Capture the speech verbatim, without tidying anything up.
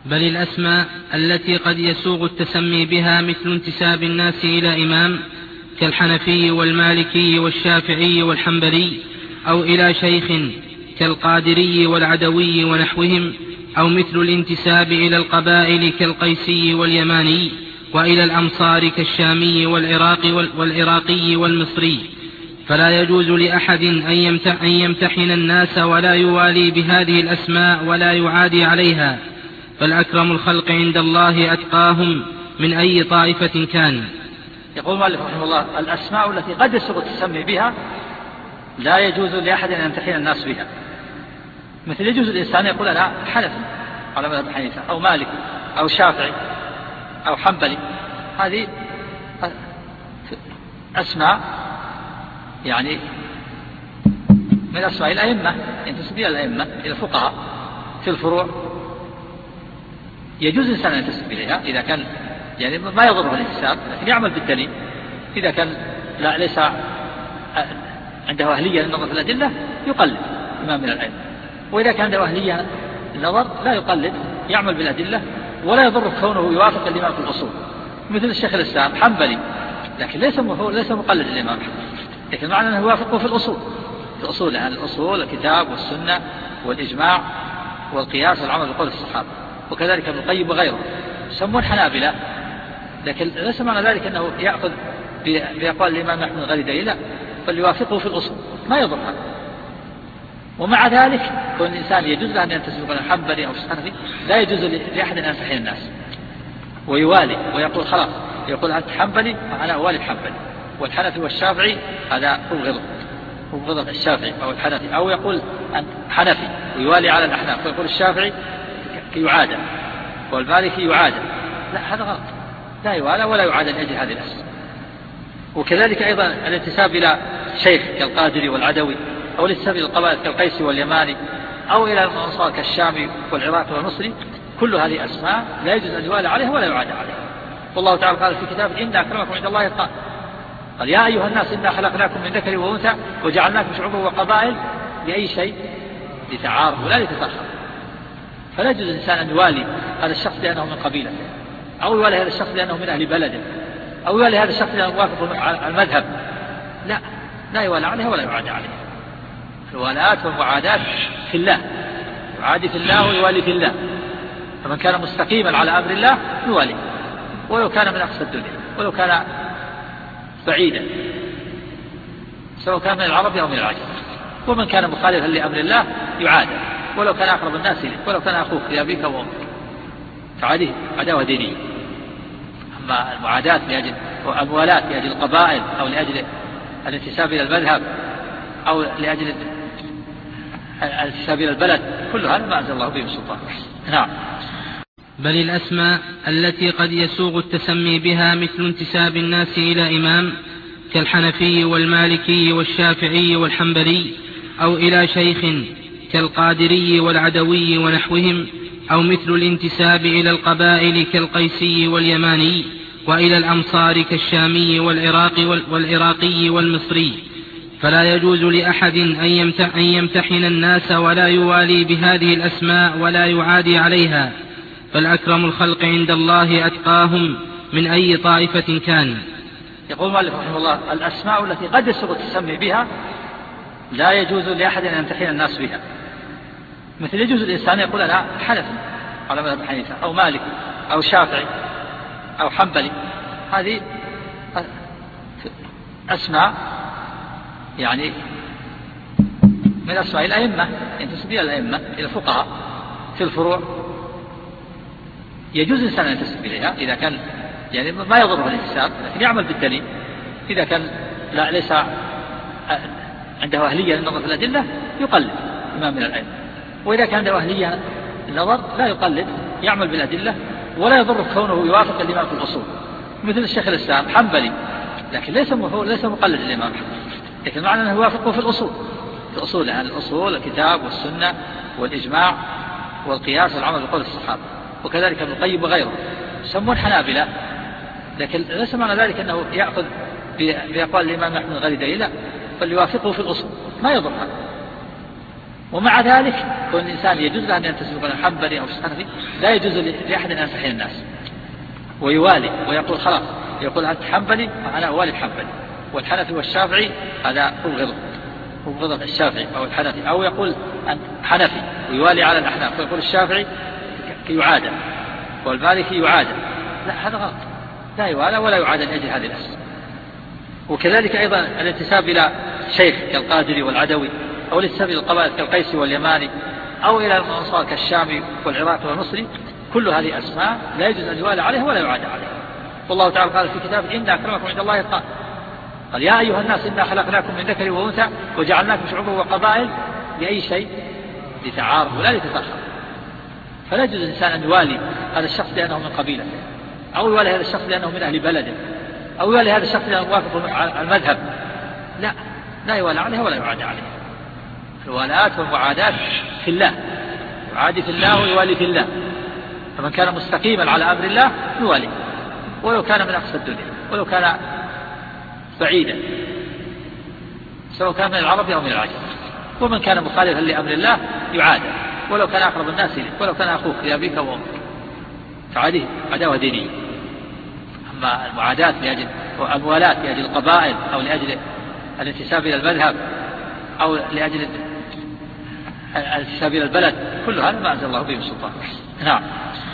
بل الأسماء التي قد يسوغ التسمي بها مثل انتساب الناس إلى إمام كالحنفي والمالكي والشافعي والحنبلي، أو إلى شيخ كالقادري والعدوي ونحوهم، أو مثل الانتساب إلى القبائل كالقيسي واليماني، وإلى الأمصار كالشامي والعراق والعراقي والمصري. فلا يجوز لأحد أن يمتحن الناس ولا يوالي بهذه الأسماء ولا يعادي عليها، فالأكرم الخلق عند الله أتقاهم من أي طائفة كان. يقول المؤلف رحمه الله: الأسماء التي قد يسوغ التسمي بها لا يجوز لأحد أن يمتحن الناس بها. مثل يجوز الإنسان يقول أنا حنفي على مذهب حنيفة، أو مالكي، أو شافعي، أو حنبلي. هذه أسماء يعني من أسماء الأئمة، ينتسب إلى الأئمة، إلى الفقهاء في الفروع. يجوز الإنسان أن ينتسب إليها إذا كان يعني ما يضره الانتساب، لكن يعمل بالدليل. إذا كان لا ليس عنده أهلية للنظر في الأدلة يقلد إمام من الأئمة، وإذا كان عنده أهلية للنظر لا يقلد، يعمل بالأدلة، ولا يضر كونه يوافق الإمام في الأصول. مثل الشيخ الإسلام حنبلي، لكن ليس ليس مقلد الإمام، لكن معنى أنه يوافقه في الأصول، في الأصول يعني الأصول الكتاب والسنة والإجماع والقياس والعمل بقول الصحابة. وكذلك ابن القيم وغيره يسمون حنابلة، لكن ليس معنى ذلك أنه يأخذ بأقوال الإمام أحمد غير دليل، لا، بل يوافقه في الأصول ما يضرها. ومع ذلك كون الإنسان يجوز له أن ينتسب إلى الحنبلي أو الحنفي، لا يجوز لأحد أن يمتحن الناس ويوالي ويقول خلاص، يقول أنت حنبلي فأنا أوالي الحنبلي، والحنفي والشافعي هذا أبغض أبغض الشافعي أو الحنفي، أو يقول أنت حنفي ويوالي على الأحناف، ويقول الشافعي يعادل والمالكي يعادل. لا، هذا غلط، لا يوالى ولا يعادل لأجل هذه الأسماء. وكذلك أيضا الانتساب إلى شيخ كالقادري والعدوي، أو الانتساب إلى القبائل كالقيسي واليماني، أو إلى الأمصار كالشامي والعراقي والمصري، كل هذه أسماء لا يجوز أن يوالى عليها ولا يعادل عليها. والله تعالى قال في كتابه: إن أكرمكم عند الله أتقاكم. قال: يا أيها الناس إنا خلقناكم من ذكر وأنثى وجعلناكم شعوبا وقبائل. لأي شيء؟ لتعارفوا ولا لتفاخروا. فلا يجوز الإنسان أن يوالي هذا الشخص لأنه من قبيلة، أو يوالي هذا الشخص لأنه من أهل بلده، أو يوالي هذا الشخص لأنه موافق على المذهب. لا، لا يوالى عليها ولا يعادى عليها. الولاءات والمعادات في الله، يعادي في الله ويوالي في الله. فمن كان مستقيما على أمر الله يوالي، ولو كان من أقصى الدنيا، ولو كان بعيدا، سواء كان من العرب أو من العجم. ومن كان مخالفا لأمر الله يعادى، ولو كان أقرب الناس إليك، ولو كان أخوك لأبيك وأمك، فعليه عداوة دينية. أما المعاداة لأجل والموالاة لأجل القبائل، أو لأجل الانتساب إلى المذهب، أو لأجل الانتساب إلى البلد، كل هذا ما أنزل الله به سلطان. نعم. بل الأسماء التي قد يسوغ التسمي بها مثل انتساب الناس إلى إمام كالحنفي والمالكي والشافعي والحنبلي، أو إلى شيخ كالقادري والعدوي ونحوهم، أو مثل الانتساب إلى القبائل كالقيسي واليماني، وإلى الأمصار كالشامي والعراق والعراقي والمصري. فلا يجوز لأحد أن يمتحن الناس ولا يوالي بهذه الأسماء ولا يعادي عليها، فالأكرم الخلق عند الله أتقاهم من أي طائفة كان. يقول المؤلف رحمه الله: الأسماء التي قد يسوغ التسمي بها لا يجوز لأحد أن يمتحن الناس بها. مثل يجوز الإنسان يقول أنا حنفي على مذهب حنيفة، أو مالكي، أو شافعي، أو حنبلي. هذه أسماء يعني من أسماء الأئمة، ينتسب إلى الأئمة، إلى الفقهاء في الفروع. يجوز الإنسان أن ينتسب إليها إذا كان يعني ما يضره الانتساب، لكن يعمل بالدليل. إذا كان لا ليس عنده أهلية للنظر في الأدلة يقلد إمام من الأئمة، وإذا كان عنده أهلية للنظر لا يقلد، يعمل بالأدلة، ولا يضر كونه يوافق الإمام في الأصول. مثل الشيخ الإسلام حنبلي، لكن ليس ليس مقلد الإمام، لكن معنى أنه يوافقه في الأصول، في الأصول يعني الأصول الكتاب والسنة والإجماع والقياس والعمل بقول الصحابة. وكذلك ابن القيم وغيره يسمون حنابلة، لكن ليس معنى ذلك أنه يأخذ بأقوال الإمام أحمد غير دليل، لا، بل يوافقه في الأصول ما يضرها. ومع ذلك كون الإنسان يجوز له أن ينتسب إلى الحنبلي أو الحنفي، لا يجوز لأحد أن ينسحب الناس ويوالي ويقول خلاص، يقول أنت حنبلي فأنا أوالي الحنبلي، والحنفي والشافعي هذا أبغض أبغض الشافعي أو الحنفي، أو يقول أنت حنفي ويوالي على الأحناف، ويقول الشافعي يعادى والمالكي يعادى. لا، هذا غلط، لا يوالى ولا يعادى لأجل هذه الأسباب. وكذلك أيضا الانتساب إلى شيخ كالقادري والعدوي، أو الانتساب إلى القبائل كالقيسي واليماني، أو إلى الأنصار كالشامي والعراقي والمصري، كل هذه أسماء لا يجوز أن يوالى عليها ولا يعادى عليها. والله تعالى قال في كتابه إن أكرمكم عند الله أتقاكم، قال يا أيها الناس إنا خلقناكم من ذكر وأنثى وجعلناكم شعوبا وقبائل لأي شيء؟ لتعارفوا لا لتفاخروا. فلا يجوز الإنسان أن يوالي هذا الشخص لأنه من قبيلته، أو يوالي هذا الشخص لأنه من أهل بلده، أو يوالي هذا الشخص لأنه موافق على المذهب. لا، لا يوالى عليه ولا يعادى عليه. الولاءات والمعادات في الله، يعادي في الله ويوالي في الله. فمن كان مستقيما على أمر الله يوالي ولو كان من أقصى الدنيا، ولو كان بعيدا، سواء كان من العرب أو من العجم. ومن كان مخالفا لأمر الله يعادى ولو كان أقرب الناس إليه، ولو كان أخوك لأبيك وأمك، فعاديه عداوة دينية. أما المعاداة لأجل الموالاة لأجل القبائل، أو لأجل الانتساب إلى المذهب، أو لأجل الانتساب إلى البلد، كل هذا ما أنزل الله به سلطان. نعم.